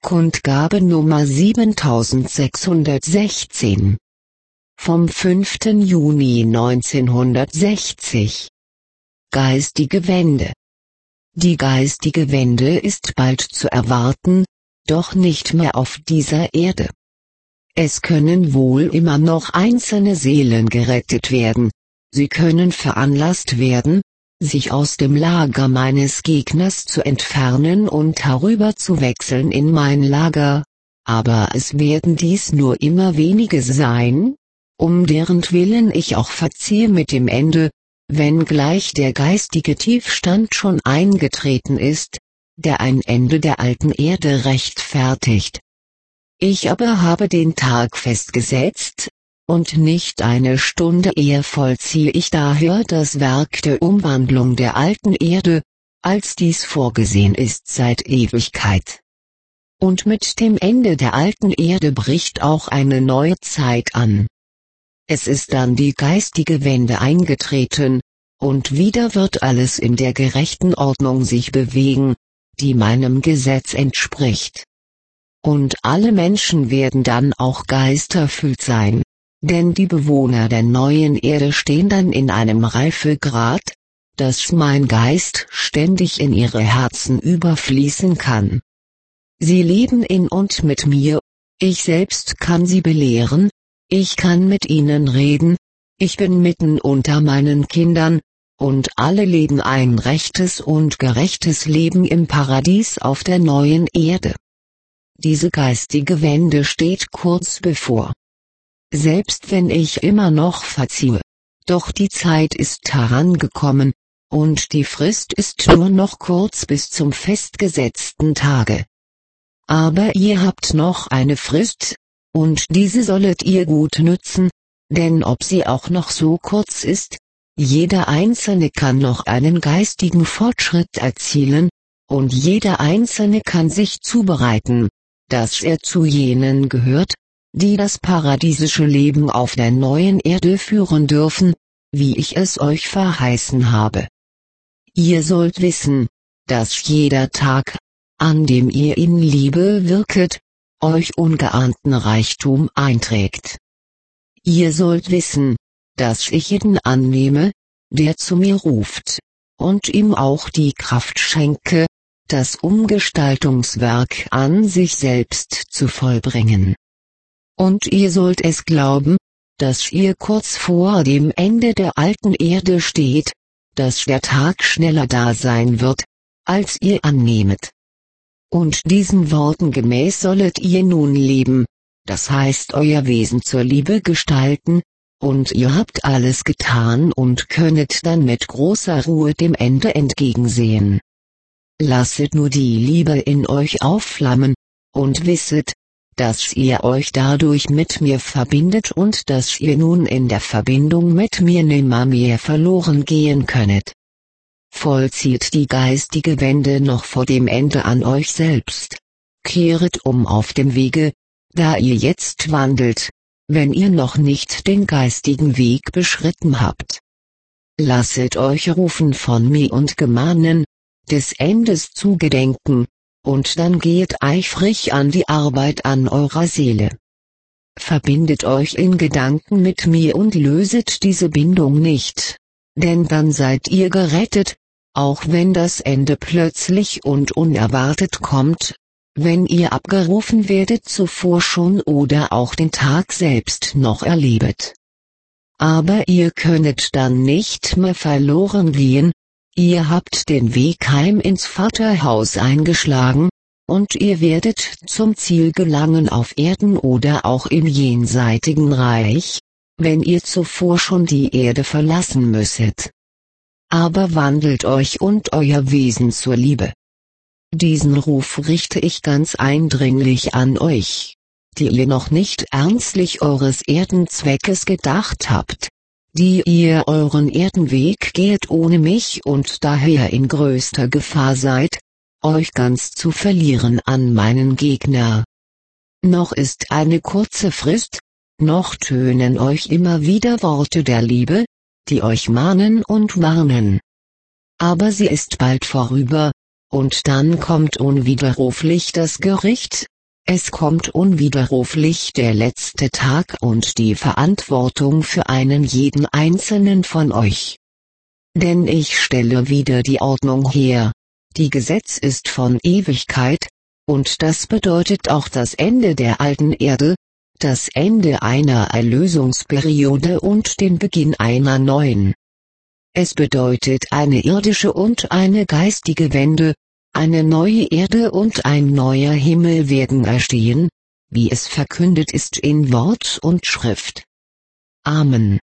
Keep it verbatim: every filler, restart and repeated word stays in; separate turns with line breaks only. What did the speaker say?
Kundgabe Nummer siebentausendsechshundertsechzehn. Vom fünften Juni neunzehnhundertsechzig. Geistige Wende. Die geistige Wende ist bald zu erwarten, doch nicht mehr auf dieser Erde. Es können wohl immer noch einzelne Seelen gerettet werden, sie können veranlasst werden, sich aus dem Lager meines Gegners zu entfernen und herüber zu wechseln in mein Lager, aber es werden dies nur immer wenige sein, um derentwillen ich auch verziehe mit dem Ende, wenngleich der geistige Tiefstand schon eingetreten ist, der ein Ende der alten Erde rechtfertigt. Ich aber habe den Tag festgesetzt, und nicht eine Stunde eher vollziehe ich daher das Werk der Umwandlung der alten Erde, als dies vorgesehen ist seit Ewigkeit. Und mit dem Ende der alten Erde bricht auch eine neue Zeit an. Es ist dann die geistige Wende eingetreten, und wieder wird alles in der gerechten Ordnung sich bewegen, die meinem Gesetz entspricht. Und alle Menschen werden dann auch geisterfüllt sein. Denn die Bewohner der neuen Erde stehen dann in einem Reifegrad, dass mein Geist ständig in ihre Herzen überfließen kann. Sie leben in und mit mir, ich selbst kann sie belehren, ich kann mit ihnen reden, ich bin mitten unter meinen Kindern, und alle leben ein rechtes und gerechtes Leben im Paradies auf der neuen Erde. Diese geistige Wende steht kurz bevor. Selbst wenn ich immer noch verziehe, doch die Zeit ist herangekommen, und die Frist ist nur noch kurz bis zum festgesetzten Tage. Aber ihr habt noch eine Frist, und diese sollet ihr gut nützen, denn ob sie auch noch so kurz ist, jeder Einzelne kann noch einen geistigen Fortschritt erzielen, und jeder Einzelne kann sich zubereiten, dass er zu jenen gehört, die das paradiesische Leben auf der neuen Erde führen dürfen, wie ich es euch verheißen habe. Ihr sollt wissen, dass jeder Tag, an dem ihr in Liebe wirket, euch ungeahnten Reichtum einträgt. Ihr sollt wissen, dass ich jeden annehme, der zu mir ruft, und ihm auch die Kraft schenke, das Umgestaltungswerk an sich selbst zu vollbringen. Und ihr sollt es glauben, dass ihr kurz vor dem Ende der alten Erde steht, dass der Tag schneller da sein wird, als ihr annehmet. Und diesen Worten gemäß sollet ihr nun leben, das heißt euer Wesen zur Liebe gestalten, und ihr habt alles getan und könnet dann mit großer Ruhe dem Ende entgegensehen. Lasset nur die Liebe in euch aufflammen, und wisset, dass ihr euch dadurch mit mir verbindet und dass ihr nun in der Verbindung mit mir nimmermehr verloren gehen könnet. Vollzieht die geistige Wende noch vor dem Ende an euch selbst. Kehret um auf dem Wege, da ihr jetzt wandelt, wenn ihr noch nicht den geistigen Weg beschritten habt. Lasset euch rufen von mir und gemahnen, des Endes zu gedenken, und dann geht eifrig an die Arbeit an eurer Seele. Verbindet euch in Gedanken mit mir und löset diese Bindung nicht, denn dann seid ihr gerettet, auch wenn das Ende plötzlich und unerwartet kommt, wenn ihr abgerufen werdet zuvor schon oder auch den Tag selbst noch erlebet. Aber ihr könnet dann nicht mehr verloren gehen, ihr habt den Weg heim ins Vaterhaus eingeschlagen, und ihr werdet zum Ziel gelangen auf Erden oder auch im jenseitigen Reich, wenn ihr zuvor schon die Erde verlassen müsset. Aber wandelt euch und euer Wesen zur Liebe. Diesen Ruf richte ich ganz eindringlich an euch, die ihr noch nicht ernstlich eures Erdenzweckes gedacht habt, die ihr euren Erdenweg geht ohne mich und daher in größter Gefahr seid, euch ganz zu verlieren an meinen Gegner. Noch ist eine kurze Frist, noch tönen euch immer wieder Worte der Liebe, die euch mahnen und warnen. Aber sie ist bald vorüber, und dann kommt unwiderruflich das Gericht, Es kommt unwiderruflich der letzte Tag und die Verantwortung für einen jeden einzelnen von euch. Denn ich stelle wieder die Ordnung her, die Gesetz ist von Ewigkeit, und das bedeutet auch das Ende der alten Erde, das Ende einer Erlösungsperiode und den Beginn einer neuen. Es bedeutet eine irdische und eine geistige Wende, eine neue Erde und ein neuer Himmel werden erstehen, wie es verkündet ist in Wort und Schrift. Amen.